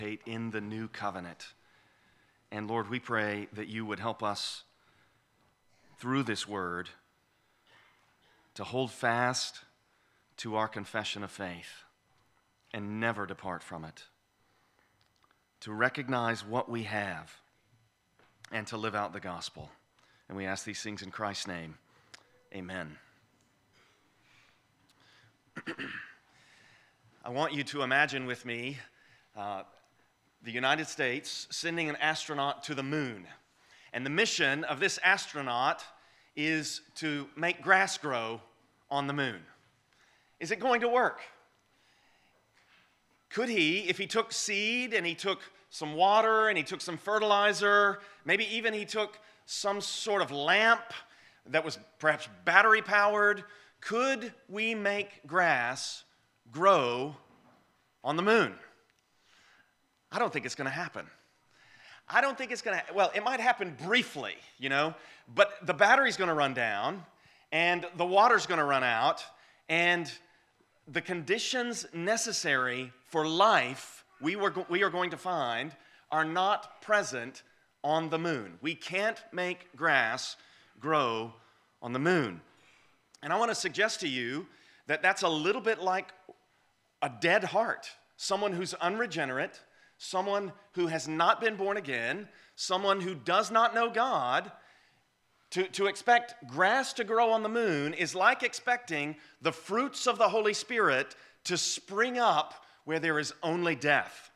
in the new covenant. And Lord, we pray that you would help us through this word to hold fast to our confession of faith and never depart from it, to recognize what we have and to live out the gospel. And we ask these things in Christ's name. Amen. I want you to imagine with me the United States sending an astronaut to the moon. And the mission of this astronaut is to make grass grow on the moon. Is it going to work? Could he, if he took seed and he took some water and he took some fertilizer, maybe even he took some sort of lamp that was perhaps battery powered, could we make grass grow on the moon? I don't think it's going to happen. I don't think it's going to, well, it might happen briefly, but the battery's going to run down and the water's going to run out and the conditions necessary for life we are going to find are not present on the moon. We can't make grass grow on the moon. And I want to suggest to you that that's a little bit like a dead heart, someone who's unregenerate, someone who has not been born again, someone who does not know God. To expect grass to grow on the moon is like expecting the fruits of the Holy Spirit to spring up where there is only death.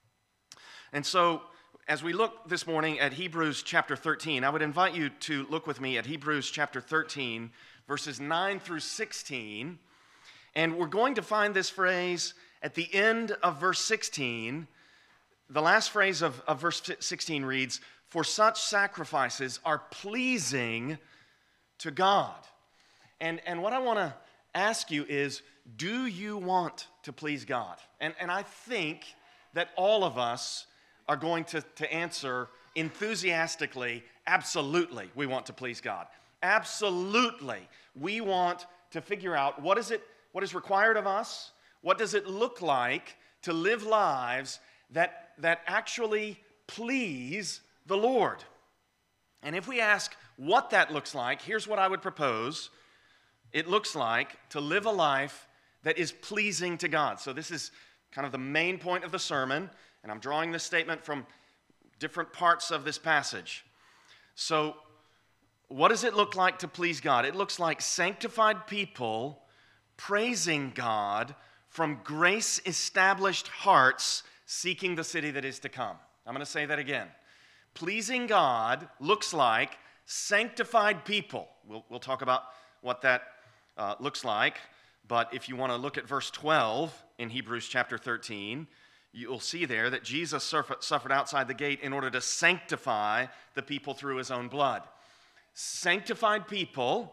And so, as we look this morning at Hebrews chapter 13, I would invite you to look with me at Hebrews chapter 13, verses 9 through 16. And we're going to find this phrase at the end of verse 16. The last phrase of verse 16 reads, "For such sacrifices are pleasing to God." And what I want to ask you is, do you want to please God? And I think that all of us are going to answer enthusiastically, absolutely, we want to please God. Absolutely, we want to figure out what is required of us, what does it look like to live lives that actually please the Lord. And if we ask what that looks like, here's what I would propose. It looks like to live a life that is pleasing to God. So this is kind of the main point of the sermon, and I'm drawing this statement from different parts of this passage. So what does it look like to please God? It looks like sanctified people praising God from grace-established hearts seeking the city that is to come. I'm going to say that again. Pleasing God looks like sanctified people. We'll talk about what that looks like, but if you want to look at verse 12 in Hebrews chapter 13, you'll see there that Jesus suffered outside the gate in order to sanctify the people through his own blood. Sanctified people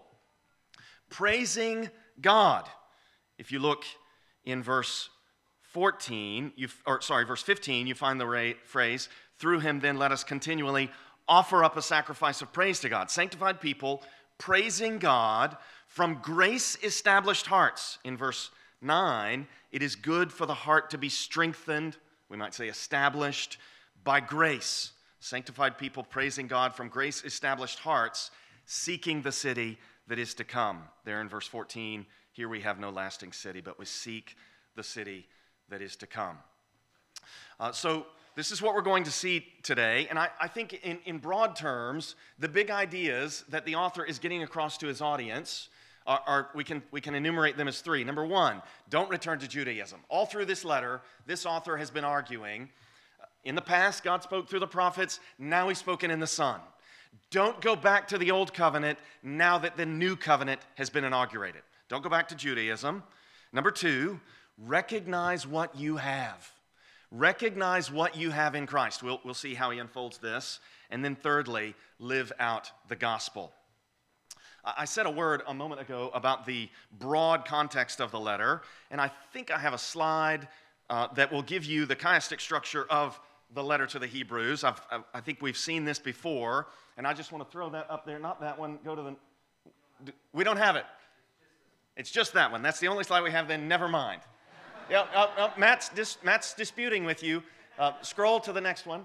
praising God. If you look in verse 15, you find the phrase, "Through him then let us continually offer up a sacrifice of praise to God." Sanctified people praising God from grace-established hearts. In verse 9, it is good for the heart to be strengthened, we might say established, by grace. Sanctified people praising God from grace-established hearts, seeking the city that is to come. There in verse 14, here we have no lasting city, but we seek the city that is to come. So this is what we're going to see today, and I think in broad terms, the big ideas that the author is getting across to his audience are we can enumerate them as three. Number one, don't return to Judaism. All through this letter, this author has been arguing, in the past, God spoke through the prophets, now he's spoken in the Son. Don't go back to the old covenant now that the new covenant has been inaugurated. Don't go back to Judaism. Number two, recognize what you have. Recognize what you have in Christ. We'll see how he unfolds this. And then thirdly, live out the gospel. I said a word a moment ago about the broad context of the letter, and I think I have a slide that will give you the chiastic structure of the letter to the Hebrews. I think we've seen this before, and I just want to throw that up there. Not that one. Go to the... We don't have it. It's just that one. That's the only slide we have, then never mind. Yeah, Matt's disputing with you. Scroll to the next one.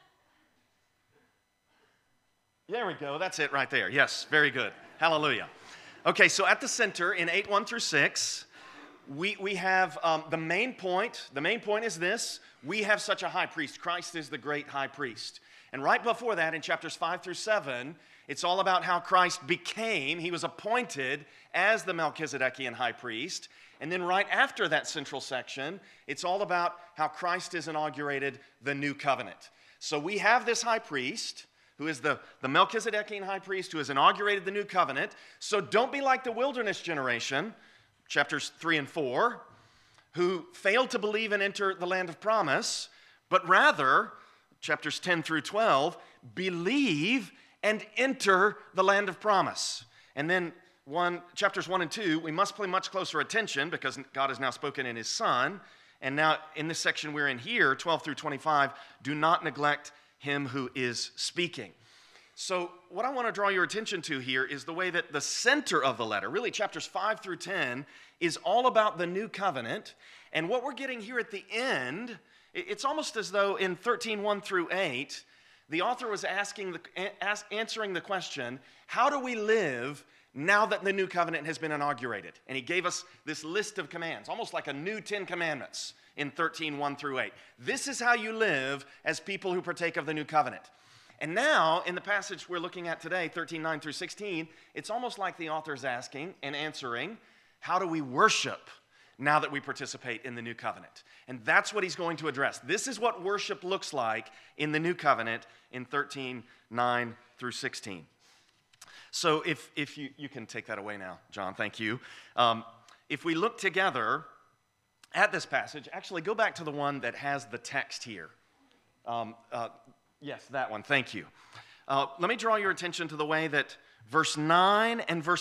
There we go. That's it right there. Yes, very good. Hallelujah. Okay, so at the center in 8:1 through 6, we have the main point. The main point is this: we have such a high priest. Christ is the great high priest. And right before that, in chapters 5 through 7, it's all about how Christ he was appointed as the Melchizedekian high priest. And then right after that central section, it's all about how Christ has inaugurated the new covenant. So we have this high priest, who is the Melchizedekian high priest, who has inaugurated the new covenant. So don't be like the wilderness generation, chapters 3 and 4, who failed to believe and enter the land of promise, but rather, chapters 10 through 12, believe and enter the land of promise. And then chapters 1 and 2, we must pay much closer attention because God has now spoken in his Son. And now in this section we're in here, 12 through 25, do not neglect him who is speaking. So what I want to draw your attention to here is the way that the center of the letter, really chapters 5 through 10, is all about the new covenant. And what we're getting here at the end, it's almost as though in 13:1 through 8, the author was answering the question, how do we live now that the new covenant has been inaugurated? And he gave us this list of commands, almost like a new 10 commandments in 13:1 through 8. This is how you live as people who partake of the new covenant. And now, in the passage we're looking at today, 13:9 through 16, it's almost like the author's asking and answering, how do we worship now that we participate in the new covenant? And that's what he's going to address. This is what worship looks like in the new covenant in 13:9 through 16. So if you can take that away now, John, thank you. If we look together at this passage, actually go back to the one that has the text here. Yes, that one, thank you. Let me draw your attention to the way that verse 9 and verse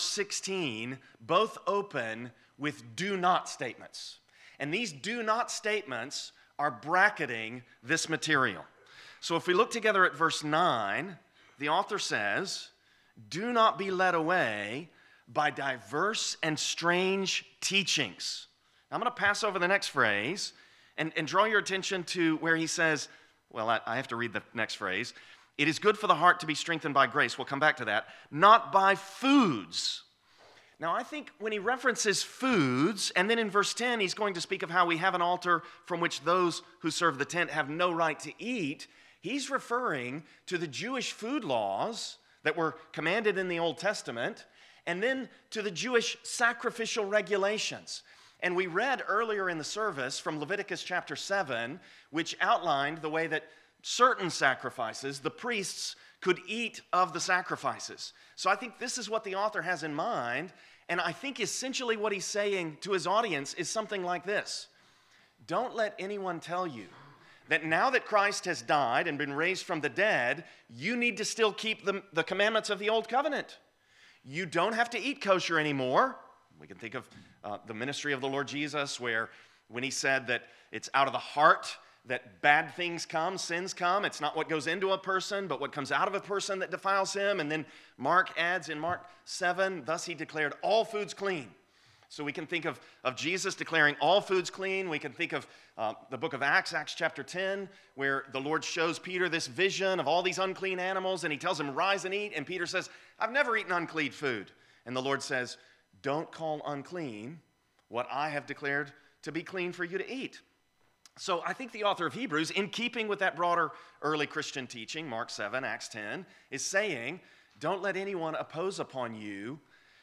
16 both open with do not statements. And these do not statements are bracketing this material. So if we look together at verse 9, the author says, do not be led away by diverse and strange teachings. Now, I'm going to pass over the next phrase and draw your attention to where he says, well, I have to read the next phrase. It is good for the heart to be strengthened by grace. We'll come back to that. Not by foods. Now, I think when he references foods, and then in verse 10, he's going to speak of how we have an altar from which those who serve the tent have no right to eat. He's referring to the Jewish food laws that were commanded in the Old Testament, and then to the Jewish sacrificial regulations. And we read earlier in the service from Leviticus chapter 7, which outlined the way that certain sacrifices, the priests could eat of the sacrifices. So I think this is what the author has in mind, and I think essentially what he's saying to his audience is something like this. Don't let anyone tell you that now that Christ has died and been raised from the dead, you need to still keep the commandments of the Old Covenant. You don't have to eat kosher anymore. We can think of the ministry of the Lord Jesus, where when he said that it's out of the heart that bad things come, sins come. It's not what goes into a person, but what comes out of a person that defiles him. And then Mark adds in Mark 7, thus he declared all foods clean. So we can think of Jesus declaring all foods clean. We can think of the book of Acts chapter 10, where the Lord shows Peter this vision of all these unclean animals, and he tells him, rise and eat. And Peter says, I've never eaten unclean food. And the Lord says, don't call unclean what I have declared to be clean for you to eat. So I think the author of Hebrews, in keeping with that broader early Christian teaching, Mark 7, Acts 10, is saying, don't let anyone oppose upon you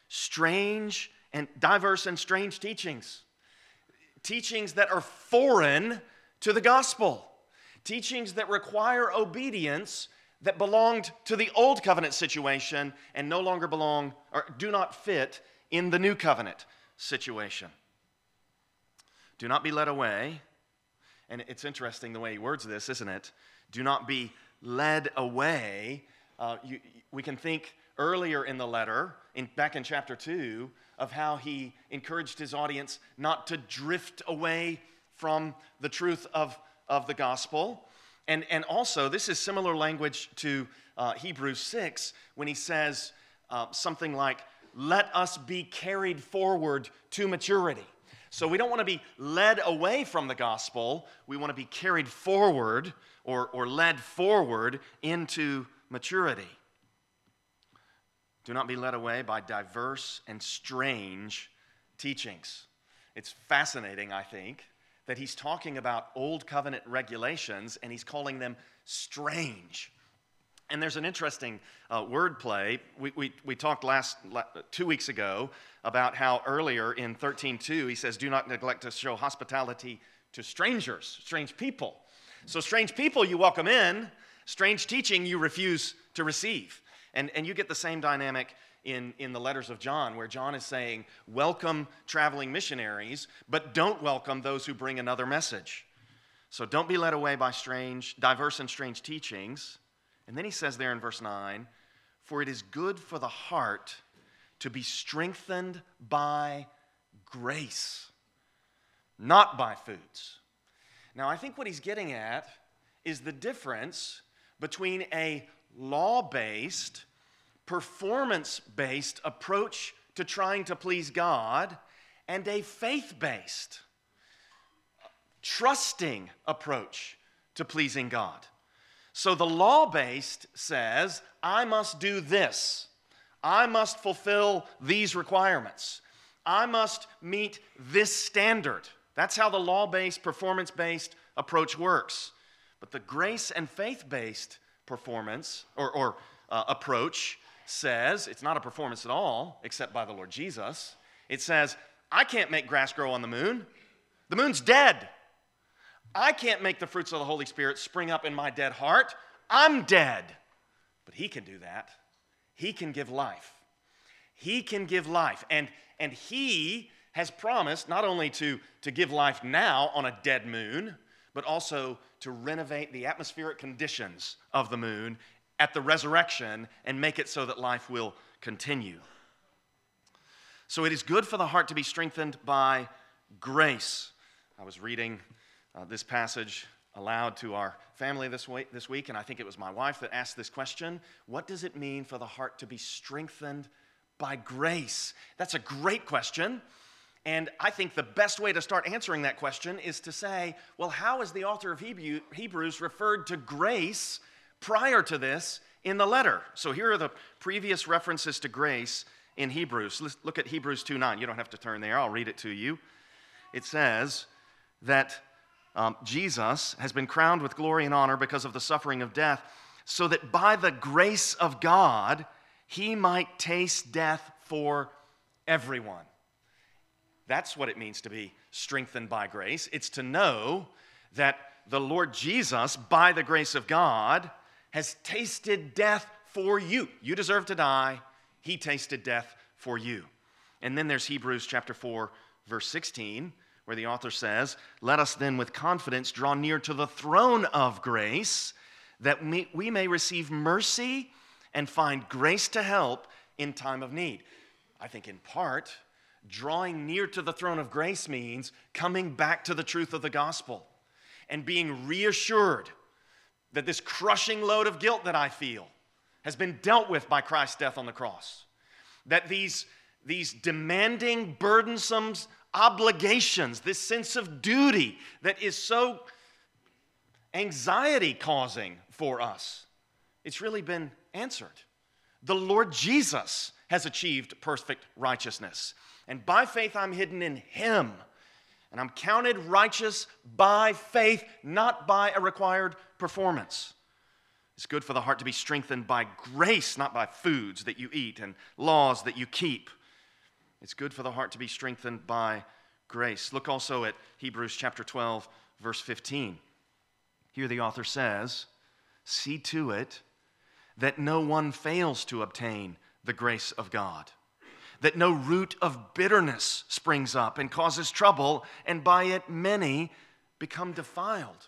strange and diverse and strange teachings. Teachings that are foreign to the gospel. Teachings that require obedience that belonged to the old covenant situation and no longer belong or do not fit in the new covenant situation. Do not be led away. And it's interesting the way he words this, isn't it? Do not be led away. We can think earlier in the letter, back in chapter 2, of how he encouraged his audience not to drift away from the truth of the gospel. And also, this is similar language to Hebrews 6, when he says something like, let us be carried forward to maturity. So we don't want to be led away from the gospel. We want to be carried forward or led forward into maturity. Do not be led away by diverse and strange teachings. It's fascinating, I think, that he's talking about old covenant regulations and he's calling them strange. And there's an interesting wordplay. We talked 2 weeks ago about how earlier in 13:2 he says, do not neglect to show hospitality to strangers, strange people. So strange people you welcome in, strange teaching you refuse to receive. And you get the same dynamic in the letters of John, where John is saying, welcome traveling missionaries, but don't welcome those who bring another message. So don't be led away by diverse and strange teachings. And then he says there in verse 9, for it is good for the heart to be strengthened by grace, not by foods. Now, I think what he's getting at is the difference between a law-based, performance-based approach to trying to please God and a faith-based, trusting approach to pleasing God. So the law-based says, I must do this. I must fulfill these requirements. I must meet this standard. That's how the law-based, performance-based approach works. But the grace and faith-based performance or approach says, it's not a performance at all, except by the Lord Jesus. It says, I can't make grass grow on the moon. The moon's dead. I can't make the fruits of the Holy Spirit spring up in my dead heart. I'm dead. But he can do that. He can give life. He can give life. And he has promised not only to give life now on a dead moon, but also to renovate the atmospheric conditions of the moon at the resurrection and make it so that life will continue. So it is good for the heart to be strengthened by grace. I was reading this passage aloud to our family this week, and I think it was my wife that asked this question. What does it mean for the heart to be strengthened by grace? That's a great question. And I think the best way to start answering that question is to say, well, how is the author of Hebrews referred to grace prior to this in the letter? So here are the previous references to grace in Hebrews. Let's look at Hebrews 2:9. You don't have to turn there. I'll read it to you. It says that Jesus has been crowned with glory and honor because of the suffering of death, so that by the grace of God, he might taste death for everyone. That's what it means to be strengthened by grace. It's to know that the Lord Jesus, by the grace of God, has tasted death for you. You deserve to die. He tasted death for you. And then there's Hebrews chapter 4, verse 16, where the author says, let us then with confidence draw near to the throne of grace, that we may receive mercy and find grace to help in time of need. I think in part, drawing near to the throne of grace means coming back to the truth of the gospel and being reassured that this crushing load of guilt that I feel has been dealt with by Christ's death on the cross. That these demanding, burdensome obligations, this sense of duty that is so anxiety-causing for us, it's really been answered. The Lord Jesus has achieved perfect righteousness. And by faith I'm hidden in him. And I'm counted righteous by faith, not by a required performance. It's good for the heart to be strengthened by grace, not by foods that you eat and laws that you keep. It's good for the heart to be strengthened by grace. Look also at Hebrews chapter 12, verse 15. Here the author says, see to it that no one fails to obtain the grace of God, that no root of bitterness springs up and causes trouble, and by it many become defiled.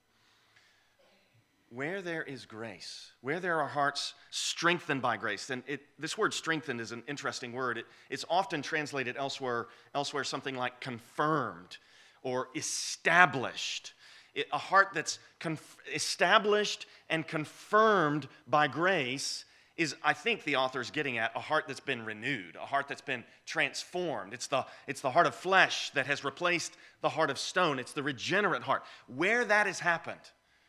Where there is grace, where there are hearts strengthened by grace, and this word strengthened is an interesting word. It's often translated elsewhere something like confirmed or established. A heart that's established and confirmed by grace is, I think the author's getting at, a heart that's been renewed, a heart that's been transformed. It's the heart of flesh that has replaced the heart of stone. It's the regenerate heart. Where that has happened,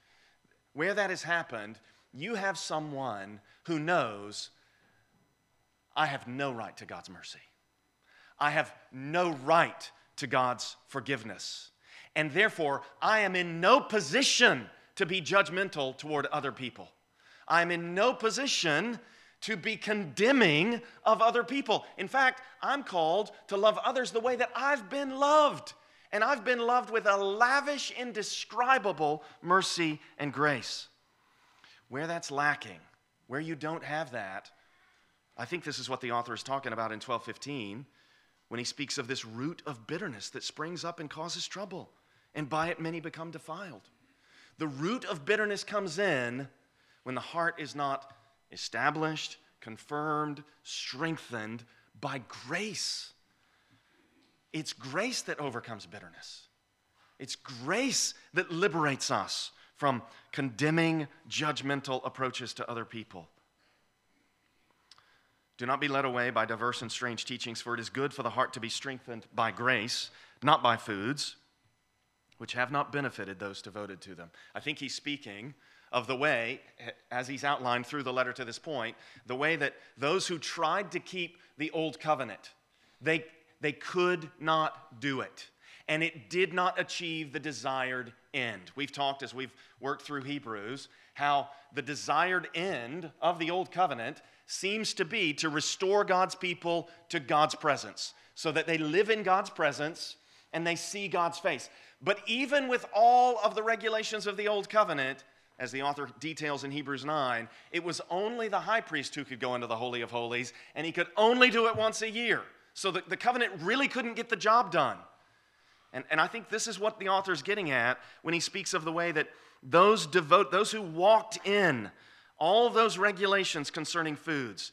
you have someone who knows, I have no right to God's mercy. I have no right to God's forgiveness. And therefore, I am in no position to be judgmental toward other people. I'm in no position to be condemning of other people. In fact, I'm called to love others the way that I've been loved. And I've been loved with a lavish, indescribable mercy and grace. Where that's lacking, where you don't have that, I think this is what the author is talking about in 12:15 when he speaks of this root of bitterness that springs up and causes trouble, and by it many become defiled. The root of bitterness comes in when the heart is not established, confirmed, strengthened by grace. It's grace that overcomes bitterness. It's grace that liberates us from condemning, judgmental approaches to other people. Do not be led away by diverse and strange teachings, for it is good for the heart to be strengthened by grace, not by foods, which have not benefited those devoted to them. I think he's speaking of the way, as he's outlined through the letter to this point, the way that those who tried to keep the old covenant, they could not do it. And it did not achieve the desired end. We've talked, as we've worked through Hebrews, how the desired end of the old covenant seems to be to restore God's people to God's presence, so that they live in God's presence and they see God's face. But even with all of the regulations of the old covenant, as the author details in Hebrews 9, it was only the high priest who could go into the Holy of Holies, and he could only do it once a year. So the covenant really couldn't get the job done. And I think this is what the author's getting at when he speaks of the way that those who walked in all of those regulations concerning foods,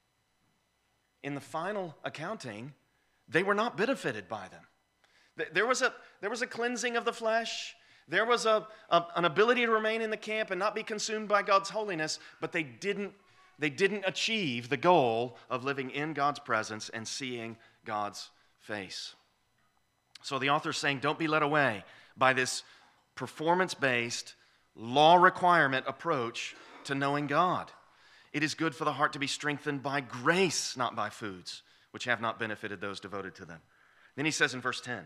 in the final accounting, they were not benefited by them. There was a cleansing of the flesh. There was an ability to remain in the camp and not be consumed by God's holiness, but they didn't achieve the goal of living in God's presence and seeing God's face. So the author's saying, don't be led away by this performance-based, law requirement approach to knowing God. It is good for the heart to be strengthened by grace, not by foods, which have not benefited those devoted to them. Then he says in verse 10,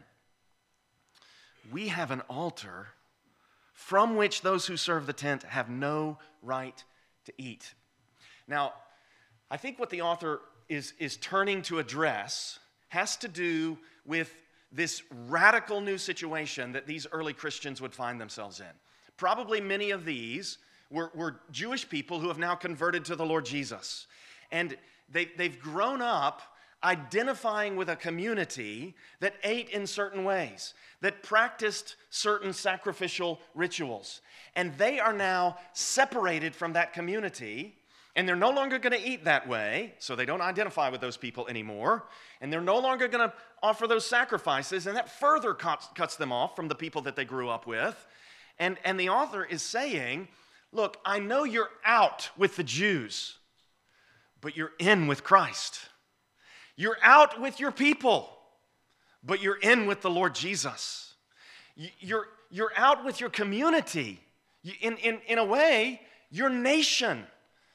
we have an altar from which those who serve the tent have no right to eat. Now, I think what the author is turning to address has to do with this radical new situation that these early Christians would find themselves in. Probably many of these were Jewish people who have now converted to the Lord Jesus. And they've grown up identifying with a community that ate in certain ways, that practiced certain sacrificial rituals. And they are now separated from that community, and they're no longer going to eat that way, so they don't identify with those people anymore, and they're no longer going to offer those sacrifices, and that further cuts them off from the people that they grew up with. And the author is saying, look, I know you're out with the Jews, but you're in with Christ. You're out with your people, but you're in with the Lord Jesus. You're out with your community. In a way, your nation,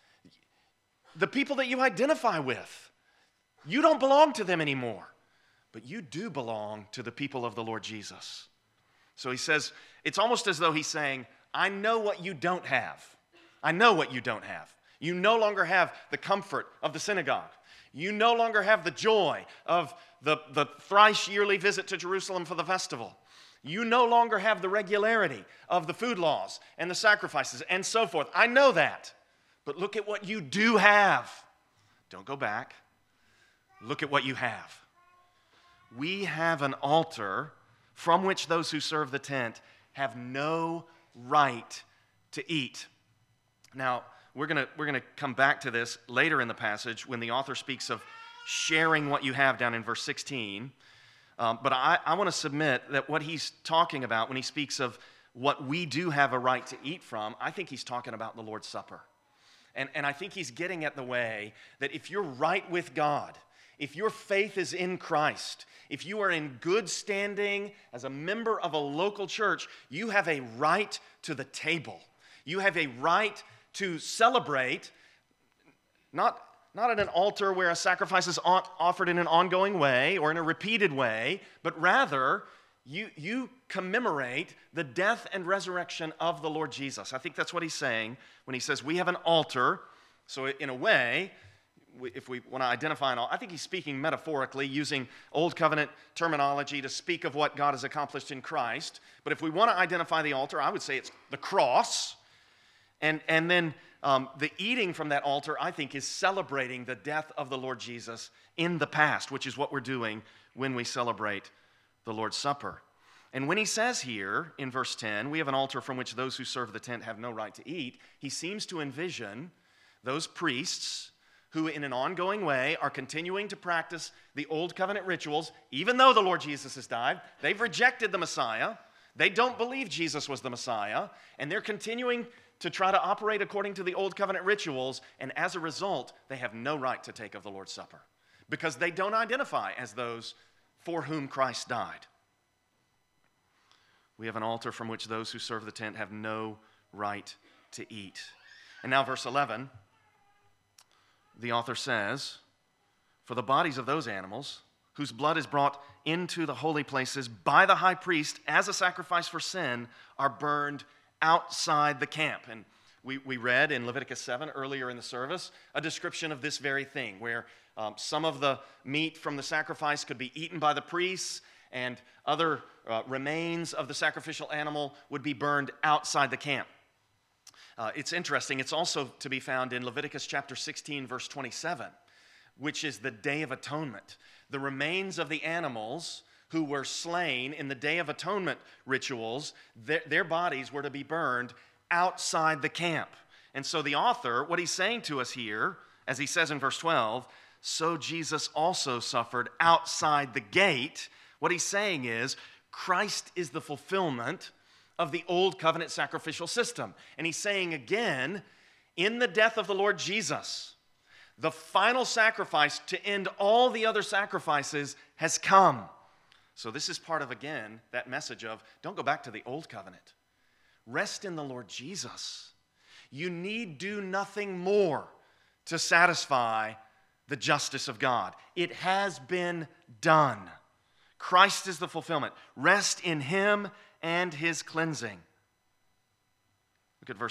the people that you identify with. You don't belong to them anymore, but you do belong to the people of the Lord Jesus. So he says, it's almost as though he's saying, I know what you don't have. I know what you don't have. You no longer have the comfort of the synagogue. You no longer have the joy of the thrice yearly visit to Jerusalem for the festival. You no longer have the regularity of the food laws and the sacrifices and so forth. I know that. But look at what you do have. Don't go back. Look at what you have. We have an altar from which those who serve the tent have no right to eat. Now, we're going to come back to this later in the passage when the author speaks of sharing what you have down in verse 16. But I want to submit that what he's talking about when he speaks of what we do have a right to eat from, I think he's talking about the Lord's Supper. And I think he's getting at the way that if you're right with God, if your faith is in Christ, if you are in good standing as a member of a local church, you have a right to the table. You have a right to celebrate, not at an altar where a sacrifice is offered in an ongoing way or in a repeated way, but rather you commemorate the death and resurrection of the Lord Jesus. I think that's what he's saying when he says we have an altar. So in a way, if we want to identify an altar, I think he's speaking metaphorically, using Old Covenant terminology to speak of what God has accomplished in Christ. But if we want to identify the altar, I would say it's the cross. And then the eating from that altar, I think, is celebrating the death of the Lord Jesus in the past, which is what we're doing when we celebrate the Lord's Supper. And when he says here in verse 10, we have an altar from which those who serve the tent have no right to eat, he seems to envision those priests who in an ongoing way are continuing to practice the Old Covenant rituals, even though the Lord Jesus has died. They've rejected the Messiah. They don't believe Jesus was the Messiah, and they're continuing to try to operate according to the Old Covenant rituals, and as a result, they have no right to take of the Lord's Supper because they don't identify as those for whom Christ died. We have an altar from which those who serve the tent have no right to eat. And now verse 11, the author says, for the bodies of those animals whose blood is brought into the holy places by the high priest as a sacrifice for sin are burned outside the camp. And we read in Leviticus 7 earlier in the service a description of this very thing where some of the meat from the sacrifice could be eaten by the priests and other remains of the sacrificial animal would be burned outside the camp. It's interesting. It's also to be found in Leviticus chapter 16, verse 27, which is the Day of Atonement. The remains of the animals who were slain in the Day of Atonement rituals, their bodies were to be burned outside the camp. And so the author, what he's saying to us here, as he says in verse 12, so Jesus also suffered outside the gate. What he's saying is Christ is the fulfillment of the Old Covenant sacrificial system. And he's saying again, in the death of the Lord Jesus, the final sacrifice to end all the other sacrifices has come. So this is part of, again, that message of don't go back to the Old Covenant. Rest in the Lord Jesus. You need do nothing more to satisfy the justice of God. It has been done. Christ is the fulfillment. Rest in him and his cleansing. Look at verse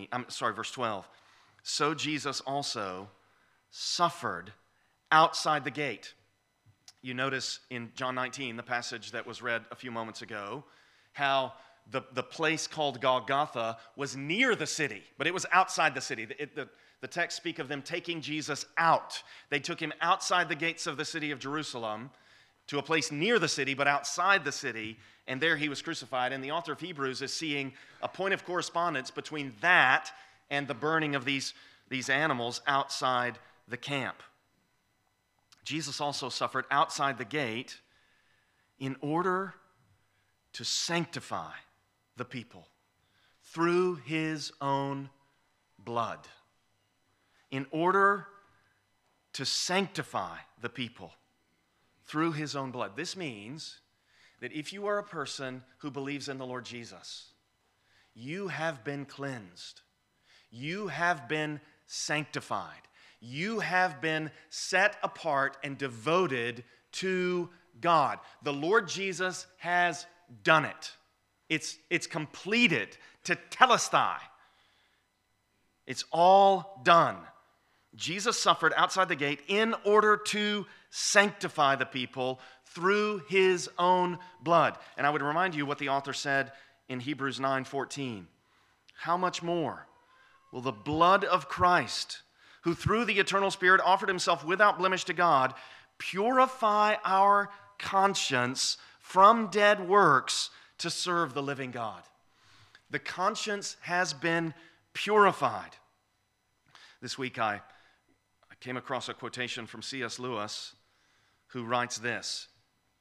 12. So Jesus also suffered outside the gate. You notice in John 19, the passage that was read a few moments ago, how the place called Golgotha was near the city, but it was outside the city. The text speak of them taking Jesus out. They took him outside the gates of the city of Jerusalem to a place near the city, but outside the city, and there he was crucified. And the author of Hebrews is seeing a point of correspondence between that and the burning of these animals outside the camp. Jesus also suffered outside the gate in order to sanctify the people through his own blood. In order to sanctify the people through his own blood. This means that if you are a person who believes in the Lord Jesus, you have been cleansed. You have been sanctified. You have been set apart and devoted to God. The Lord Jesus has done it. It's completed, tetelestai. It's all done. Jesus suffered outside the gate in order to sanctify the people through his own blood. And I would remind you what the author said in Hebrews 9:14. How much more will the blood of Christ, who through the eternal Spirit offered himself without blemish to God, purify our conscience from dead works to serve the living God? The conscience has been purified. This week I came across a quotation from C.S. Lewis, who writes this.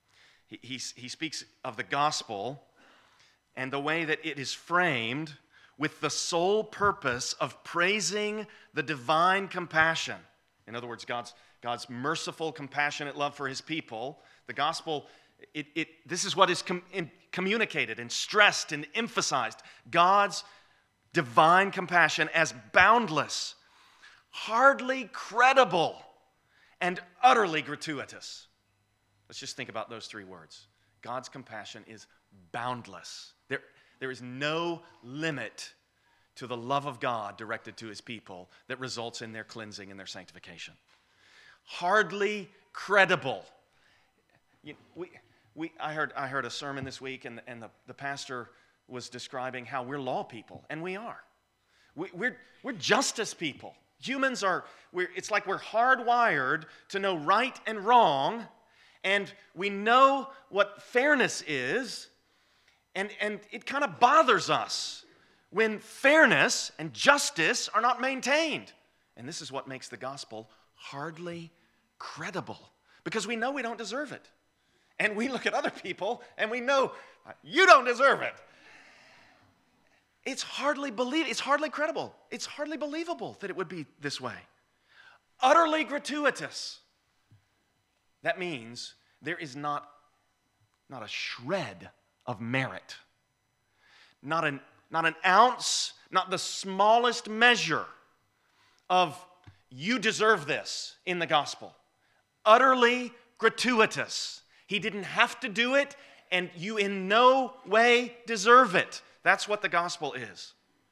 He speaks of the gospel and the way that it is framed with the sole purpose of praising the divine compassion. In other words, God's merciful, compassionate love for his people. The gospel, this is what is communicated and stressed and emphasized. God's divine compassion as boundless, hardly credible, and utterly gratuitous. Let's just think about those three words. God's compassion is boundless. There is no limit to the love of God directed to his people that results in their cleansing and their sanctification. Hardly credible. I heard a sermon this week, and the pastor was describing how we're law people, and we are. We're justice people. Humans are, it's like we're hardwired to know right and wrong, and we know what fairness is, and it kind of bothers us when fairness and justice are not maintained. And this is what makes the gospel hardly credible, because we know we don't deserve it. And we look at other people and we know you don't deserve it. It's hardly credible. It's hardly believable that it would be this way. Utterly gratuitous. That means there is not a shred of merit. Not an ounce, not the smallest measure of you deserve this in the gospel. Utterly gratuitous. He didn't have to do it, and you in no way deserve it. That's what the gospel is.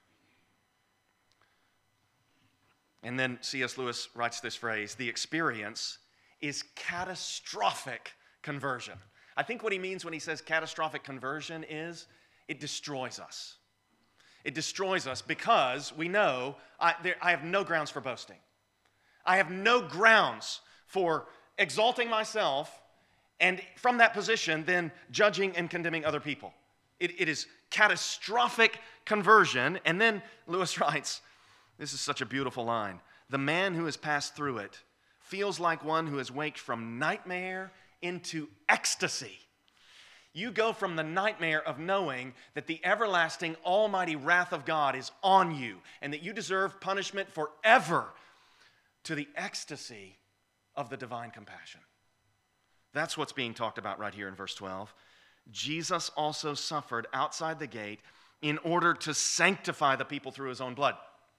And then C.S. Lewis writes this phrase, the experience is catastrophic conversion. I think what he means when he says catastrophic conversion is it destroys us. It destroys us because we know I have no grounds for boasting. I have no grounds for exalting myself and from that position then judging and condemning other people. It is catastrophic conversion. And then Lewis writes, this is such a beautiful line, the man who has passed through it feels like one who has waked from nightmare into ecstasy. You go from the nightmare of knowing that the everlasting almighty wrath of God is on you and that you deserve punishment forever to the ecstasy of the divine compassion. That's what's being talked about right here in verse 12. Jesus also suffered outside the gate in order to sanctify the people through his own blood.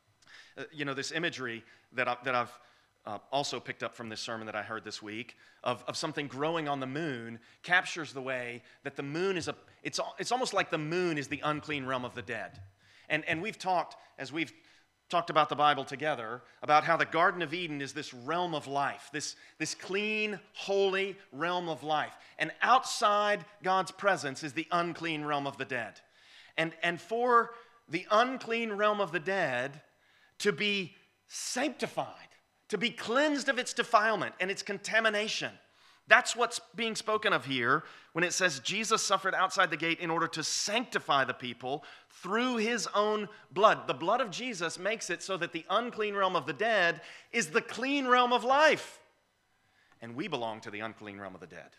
This imagery that I've also picked up from this sermon that I heard this week of something growing on the moon captures the way that the moon is it's almost like the moon is the unclean realm of the dead. And we've talked, as we've talked about the Bible together, about how the Garden of Eden is this realm of life, this clean, holy realm of life. And outside God's presence is the unclean realm of the dead. And for the unclean realm of the dead to be sanctified, to be cleansed of its defilement and its contamination. That's what's being spoken of here when it says Jesus suffered outside the gate in order to sanctify the people through his own blood. The blood of Jesus makes it so that the unclean realm of the dead is the clean realm of life. And we belong to the unclean realm of the dead.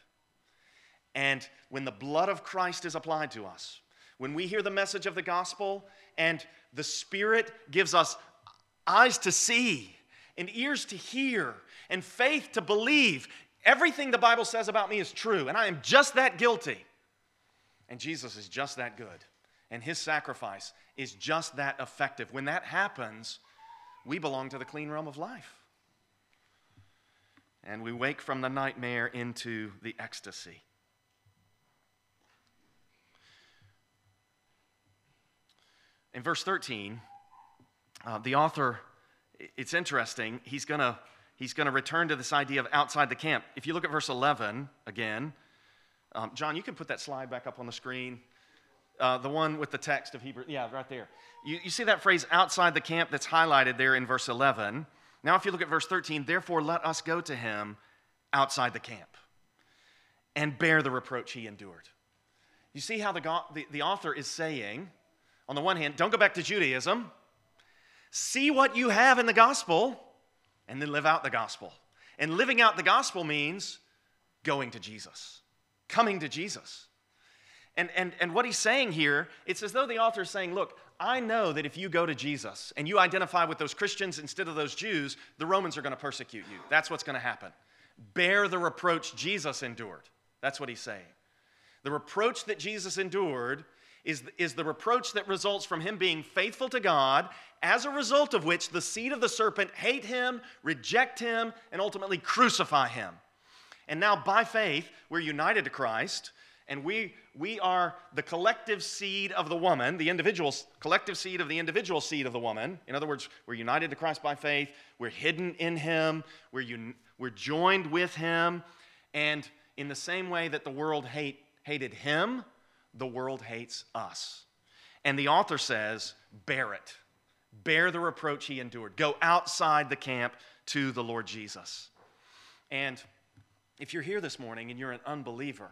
And when the blood of Christ is applied to us, when we hear the message of the gospel and the Spirit gives us eyes to see and ears to hear and faith to believe, everything the Bible says about me is true, and I am just that guilty. And Jesus is just that good, and his sacrifice is just that effective. When that happens, we belong to the clean realm of life. And we wake from the nightmare into the ecstasy. In verse 13, the author, it's interesting, he's going to return to this idea of outside the camp. If you look at verse 11 again, John, you can put that slide back up on the screen. The one with the text of Hebrew. Yeah, right there. You see that phrase outside the camp that's highlighted there in verse 11. Now if you look at verse 13, therefore let us go to him outside the camp and bear the reproach he endured. You see how the author is saying, on the one hand, don't go back to Judaism. See what you have in the gospel and then live out the gospel. And living out the gospel means going to Jesus, coming to Jesus. And what he's saying here, it's as though the author is saying, look, I know that if you go to Jesus and you identify with those Christians instead of those Jews, the Romans are going to persecute you. That's what's going to happen. Bear the reproach Jesus endured. That's what he's saying. The reproach that Jesus endured is the reproach that results from him being faithful to God, as a result of which the seed of the serpent hate him, reject him, and ultimately crucify him. And now by faith, we're united to Christ, and we are the collective seed of the woman, the individual collective seed of the individual seed of the woman. In other words, we're united to Christ by faith, we're hidden in him, we're joined with him, and in the same way that the world hated him, the world hates us. And the author says, bear it. Bear the reproach he endured. Go outside the camp to the Lord Jesus. And if you're here this morning and you're an unbeliever,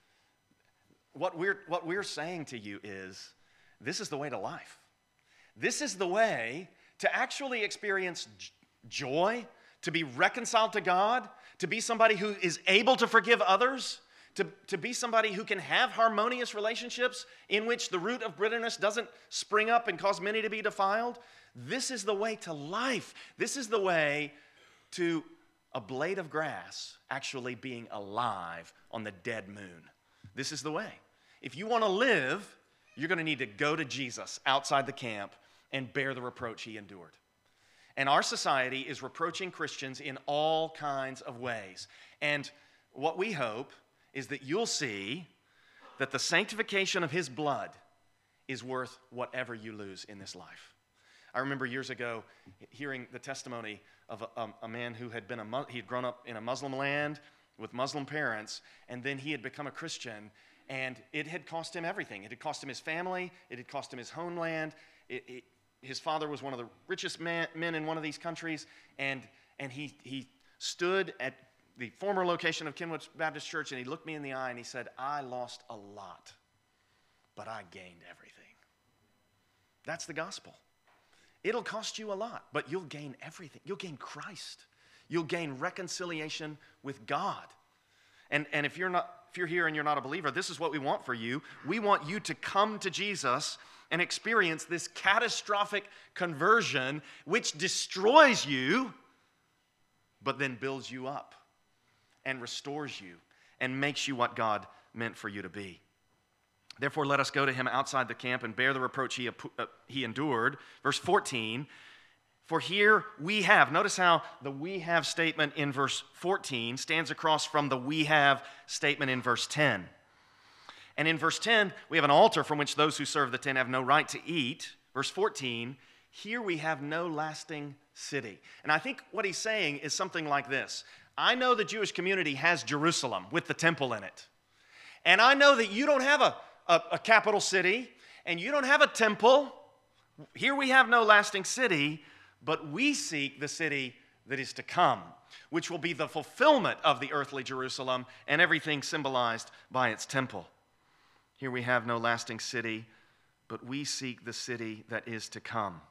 what we're saying to you is, this is the way to life. This is the way to actually experience joy, to be reconciled to God, to be somebody who is able to forgive others, to be somebody who can have harmonious relationships in which the root of bitterness doesn't spring up and cause many to be defiled. This is the way to life. This is the way to a blade of grass actually being alive on the dead moon. This is the way. If you want to live, you're going to need to go to Jesus outside the camp and bear the reproach he endured. And our society is reproaching Christians in all kinds of ways. And what we hope is that you'll see that the sanctification of his blood is worth whatever you lose in this life. I remember years ago hearing the testimony of a man who had he had grown up in a Muslim land with Muslim parents, and then he had become a Christian, and it had cost him everything. It had cost him his family. It had cost him his homeland. His father was one of the richest men in one of these countries, and he stood at the former location of Kenwood Baptist Church, and he looked me in the eye and he said, I lost a lot, but I gained everything. That's the gospel. It'll cost you a lot, but you'll gain everything. You'll gain Christ. You'll gain reconciliation with God. And if you're here and you're not a believer, this is what we want for you. We want you to come to Jesus and experience this catastrophic conversion which destroys you, but then builds you up and restores you and makes you what God meant for you to be. Therefore, let us go to him outside the camp and bear the reproach he endured. Verse 14, for here we have. Notice how the we have statement in verse 14 stands across from the we have statement in verse 10. And in verse 10, we have an altar from which those who serve the tent have no right to eat. Verse 14, here we have no lasting city. And I think what he's saying is something like this. I know the Jewish community has Jerusalem with the temple in it. And I know that you don't have a capital city, and you don't have a temple. Here we have no lasting city, but we seek the city that is to come, which will be the fulfillment of the earthly Jerusalem and everything symbolized by its temple. Here we have no lasting city, but we seek the city that is to come.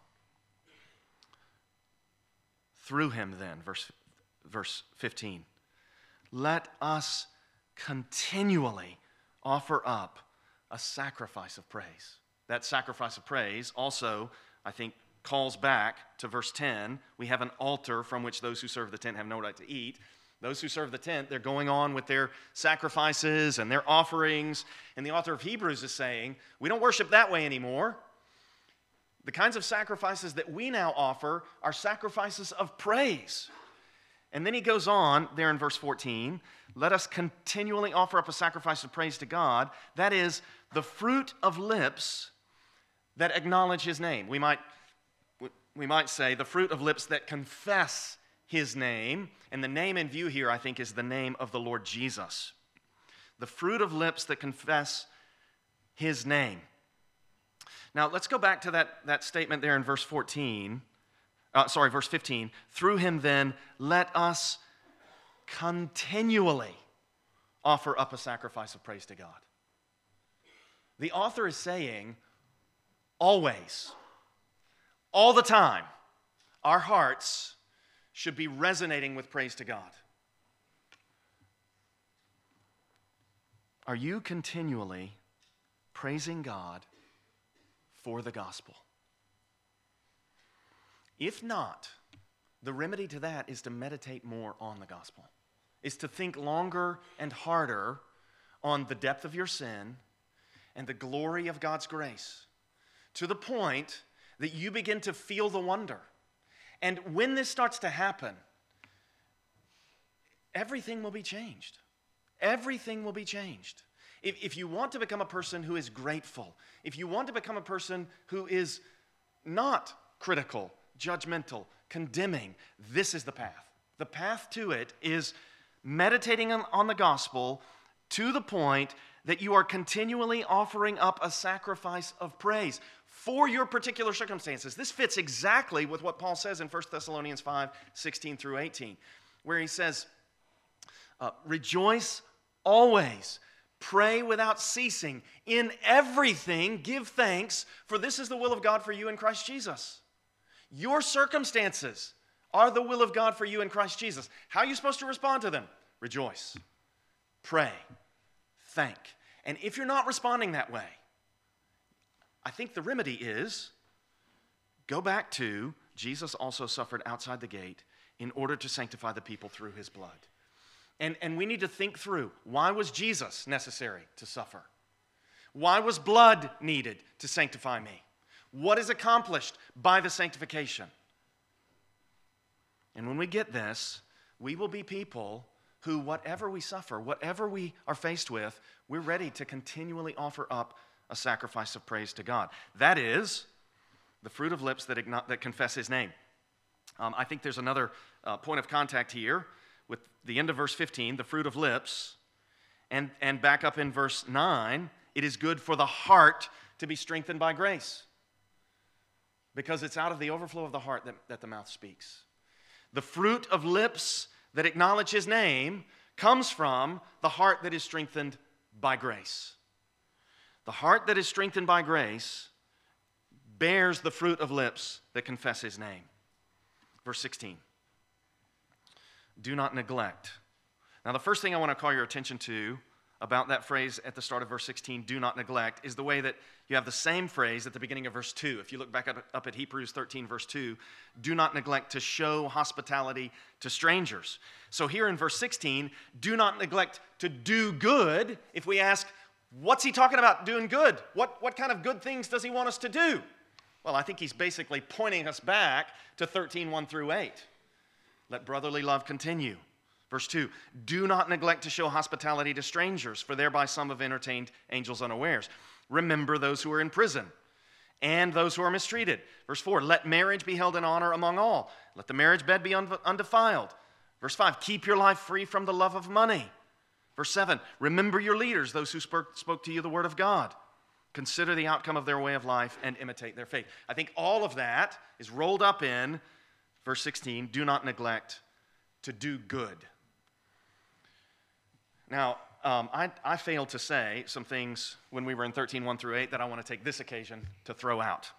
Through him then, verse 15, let us continually offer up a sacrifice of praise. That sacrifice of praise also, I think, calls back to verse 10. We have an altar from which those who serve the tent have no right to eat. Those who serve the tent, they're going on with their sacrifices and their offerings. And the author of Hebrews is saying, we don't worship that way anymore. The kinds of sacrifices that we now offer are sacrifices of praise. And then he goes on there in verse 14, let us continually offer up a sacrifice of praise to God. That is the fruit of lips that acknowledge his name. We might say the fruit of lips that confess his name. And the name in view here, I think, is the name of the Lord Jesus. The fruit of lips that confess his name. Now, let's go back to that statement there in verse 15. Through him then, let us continually offer up a sacrifice of praise to God. The author is saying, always, all the time, our hearts should be resonating with praise to God. Are you continually praising God for the gospel. If not, the remedy to that is to meditate more on the gospel, is to think longer and harder on the depth of your sin and the glory of God's grace, to the point that you begin to feel the wonder. And when this starts to happen, everything will be changed. Everything will be changed. If you want to become a person who is grateful, if you want to become a person who is not critical, judgmental, condemning, this is the path. The path to it is meditating on the gospel to the point that you are continually offering up a sacrifice of praise for your particular circumstances. This fits exactly with what Paul says in 1 Thessalonians 5, 16 through 18, where he says, rejoice always, pray without ceasing, in everything give thanks, for this is the will of God for you in Christ Jesus. Your circumstances are the will of God for you in Christ Jesus. How are you supposed to respond to them? Rejoice, pray, thank. And if you're not responding that way, I think the remedy is go back to Jesus also suffered outside the gate in order to sanctify the people through his blood. And we need to think through, why was Jesus necessary to suffer? Why was blood needed to sanctify me? What is accomplished by the sanctification? And when we get this, we will be people who, whatever we suffer, whatever we are faced with, we're ready to continually offer up a sacrifice of praise to God. That is the fruit of lips that confess his name. I think there's another point of contact here with the end of verse 15, the fruit of lips, and back up in verse 9, it is good for the heart to be strengthened by grace, because it's out of the overflow of the heart that the mouth speaks. The fruit of lips that acknowledge his name comes from the heart that is strengthened by grace. The heart that is strengthened by grace bears the fruit of lips that confess his name. Verse 16. Do not neglect. Now, the first thing I want to call your attention to about that phrase at the start of verse 16, do not neglect, is the way that you have the same phrase at the beginning of verse 2. If you look back up at Hebrews 13, verse 2, do not neglect to show hospitality to strangers. So here in verse 16, do not neglect to do good. If we ask, what's he talking about doing good? What kind of good things does he want us to do? Well, I think he's basically pointing us back to 13, 1 through 8. Let brotherly love continue. Verse 2, do not neglect to show hospitality to strangers, for thereby some have entertained angels unawares. Remember those who are in prison and those who are mistreated. Verse 4, let marriage be held in honor among all. Let the marriage bed be undefiled. Verse 5, keep your life free from the love of money. Verse 7, remember your leaders, those who spoke to you the word of God. Consider the outcome of their way of life and imitate their faith. I think all of that is rolled up in verse 16, do not neglect to do good. Now, I failed to say some things when we were in 13, 1 through 8 that I want to take this occasion to throw out.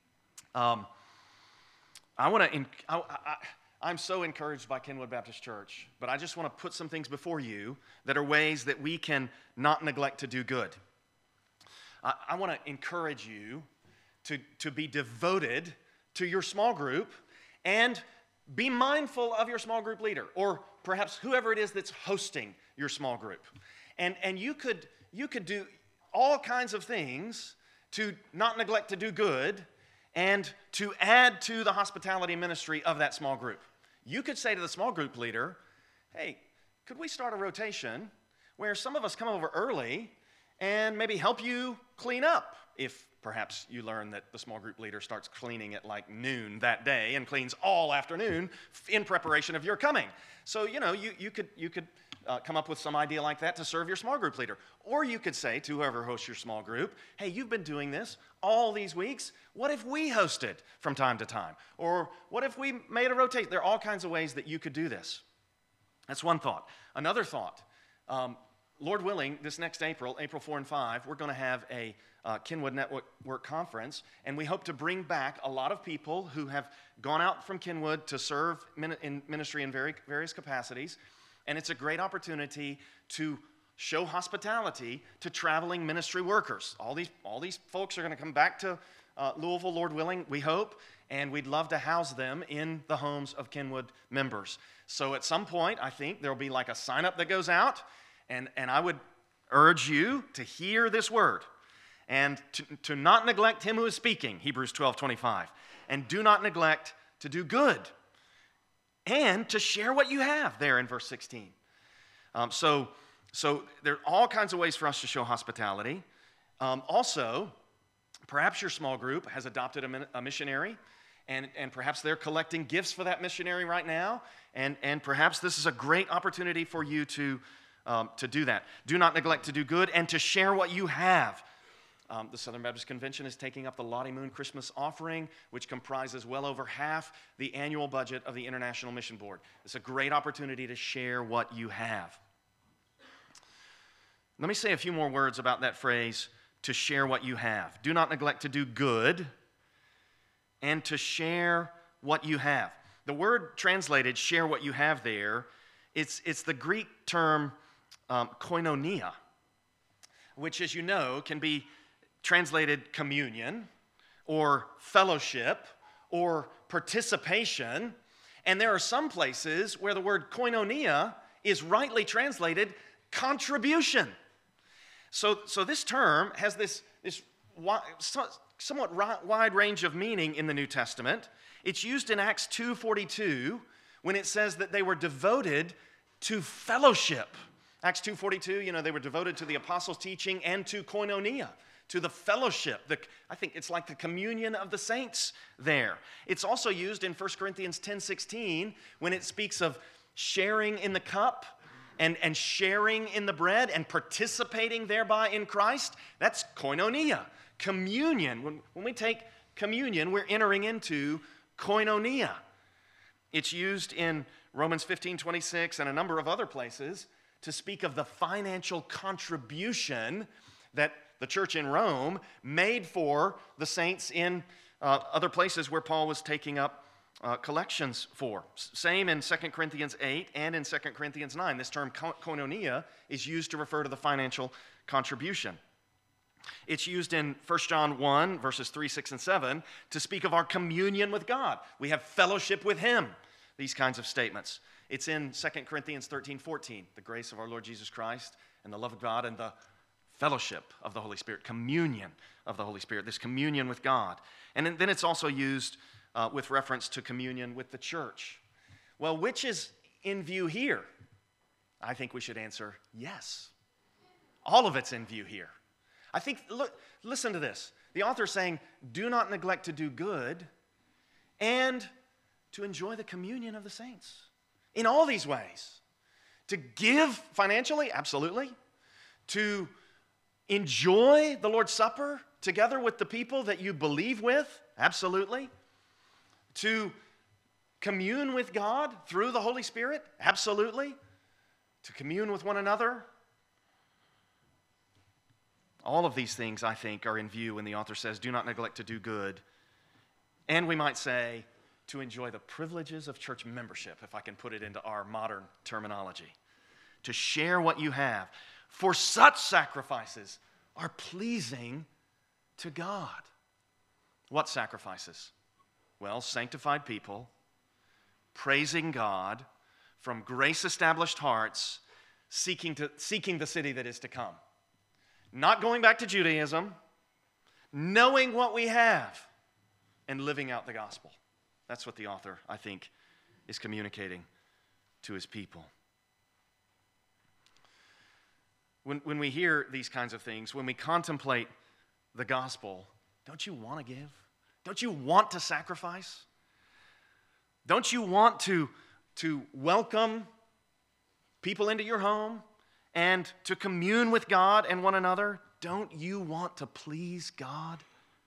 I'm so encouraged by Kenwood Baptist Church, but I just want to put some things before you that are ways that we can not neglect to do good. I want to encourage you to be devoted to your small group and be mindful of your small group leader, or perhaps whoever it is that's hosting your small group. And you could do all kinds of things to not neglect to do good and to add to the hospitality ministry of that small group. You could say to the small group leader, hey, could we start a rotation where some of us come over early and maybe help you clean up, if perhaps you learn that the small group leader starts cleaning at like noon that day and cleans all afternoon in preparation of your coming. So, you could come up with some idea like that to serve your small group leader. Or you could say to whoever hosts your small group, hey, you've been doing this all these weeks. What if we hosted from time to time? Or what if we made a rotation? There are all kinds of ways that you could do this. That's one thought. Another thought, Lord willing, this next April 4 and 5, we're going to have a Kenwood Network Conference, and we hope to bring back a lot of people who have gone out from Kenwood to serve in ministry in various capacities, and it's a great opportunity to show hospitality to traveling ministry workers. All these folks are going to come back to Louisville, Lord willing, we hope, and we'd love to house them in the homes of Kenwood members. So at some point, I think there'll be like a sign-up that goes out, and I would urge you to hear this word and to not neglect him who is speaking, Hebrews 12:25, and do not neglect to do good and to share what you have there in verse 16. So there are all kinds of ways for us to show hospitality. Also, perhaps your small group has adopted a missionary, and perhaps they're collecting gifts for that missionary right now, and perhaps this is a great opportunity for you to do that. Do not neglect to do good and to share what you have. The Southern Baptist Convention is taking up the Lottie Moon Christmas offering, which comprises well over half the annual budget of the International Mission Board. It's a great opportunity to share what you have. Let me say a few more words about that phrase, to share what you have. Do not neglect to do good and to share what you have. The word translated share what you have there, it's the Greek term koinonia, which, as you know, can be translated communion or fellowship or participation. And there are some places where the word koinonia is rightly translated contribution. So this term has this somewhat wide range of meaning in the New Testament. It's used in Acts 2:42 when it says that they were devoted to fellowship. Acts 2:42, they were devoted to the apostles' teaching and to koinonia, to the fellowship. I think it's like the communion of the saints there. It's also used in 1 Corinthians 10:16 when it speaks of sharing in the cup and sharing in the bread and participating thereby in Christ. That's koinonia, communion. When we take communion, we're entering into koinonia. It's used in Romans 15:26 and a number of other places to speak of the financial contribution that the church in Rome made for the saints in other places where Paul was taking up collections for. Same in 2 Corinthians 8 and in 2 Corinthians 9. This term koinonia is used to refer to the financial contribution. It's used in 1 John 1, verses 3, 6, and 7 to speak of our communion with God. We have fellowship with him. These kinds of statements. It's in 2 Corinthians 13:14, the grace of our Lord Jesus Christ and the love of God and the fellowship of the Holy Spirit, communion of the Holy Spirit, this communion with God. And then it's also used with reference to communion with the church. Well, which is in view here? I think we should answer yes. All of it's in view here. I think, listen to this. The author is saying, do not neglect to do good and to enjoy the communion of the saints in all these ways. To give financially, absolutely. To enjoy the Lord's Supper together with the people that you believe with, absolutely. To commune with God through the Holy Spirit, absolutely. To commune with one another. All of these things, I think, are in view when the author says, do not neglect to do good. And we might say, to enjoy the privileges of church membership, if I can put it into our modern terminology. To share what you have. For such sacrifices are pleasing to God. What sacrifices? Well, sanctified people, praising God from grace-established hearts, seeking the city that is to come. Not going back to Judaism, knowing what we have, and living out the gospel. That's what the author, I think, is communicating to his people. When we hear these kinds of things, when we contemplate the gospel, don't you want to give? Don't you want to sacrifice? Don't you want to welcome people into your home and to commune with God and one another? Don't you want to please God?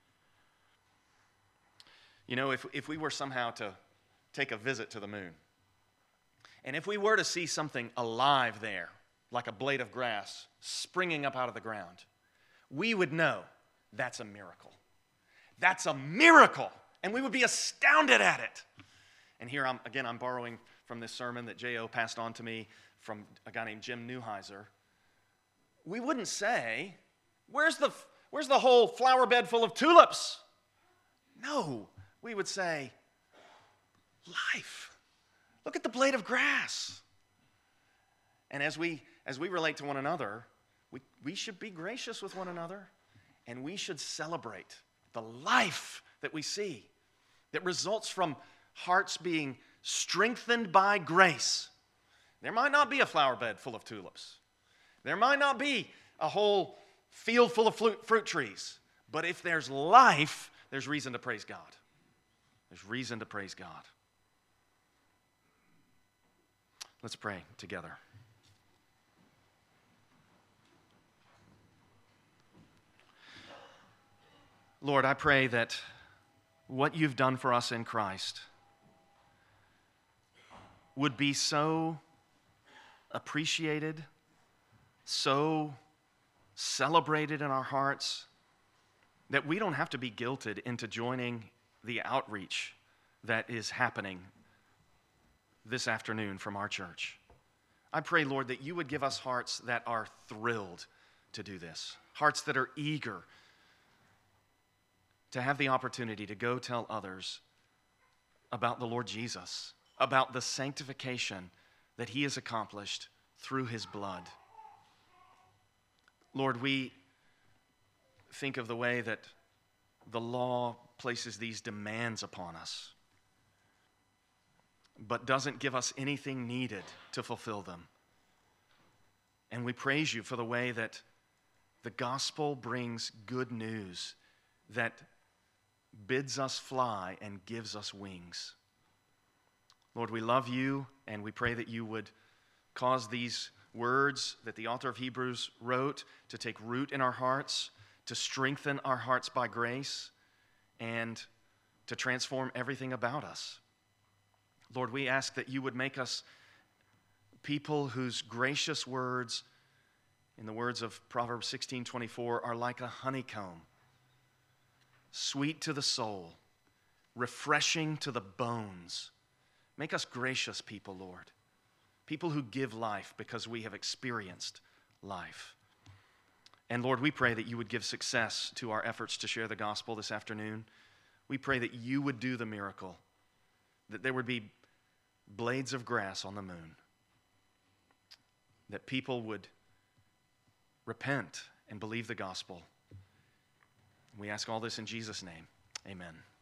If we were somehow to take a visit to the moon, and if we were to see something alive there, like a blade of grass springing up out of the ground, we would know that's a miracle. That's a miracle, and we would be astounded at it. And here, I'm borrowing from this sermon that J.O. passed on to me from a guy named Jim Neuheiser. we wouldn't say, where's the whole flower bed full of tulips? No, we would say, life. Look at the blade of grass. And as we relate to one another, we should be gracious with one another, and we should celebrate the life that we see that results from hearts being strengthened by grace. There might not be a flower bed full of tulips. There might not be a whole field full of fruit trees. But if there's life, there's reason to praise God. There's reason to praise God. Let's pray together. Lord, I pray that what you've done for us in Christ would be so appreciated, so celebrated in our hearts, that we don't have to be guilted into joining the outreach that is happening this afternoon from our church. I pray, Lord, that you would give us hearts that are thrilled to do this, hearts that are eager to have the opportunity to go tell others about the Lord Jesus, about the sanctification that he has accomplished through his blood. Lord, we think of the way that the law places these demands upon us, but doesn't give us anything needed to fulfill them. And we praise you for the way that the gospel brings good news that bids us fly and gives us wings. Lord, we love you, and we pray that you would cause these words that the author of Hebrews wrote to take root in our hearts, to strengthen our hearts by grace, and to transform everything about us. Lord, we ask that you would make us people whose gracious words, in the words of Proverbs 16:24, are like a honeycomb, sweet to the soul, refreshing to the bones. Make us gracious people, Lord. People who give life because we have experienced life. And Lord, we pray that you would give success to our efforts to share the gospel this afternoon. We pray that you would do the miracle, that there would be blades of grass on the moon, that people would repent and believe the gospel. We ask all this in Jesus' name. Amen.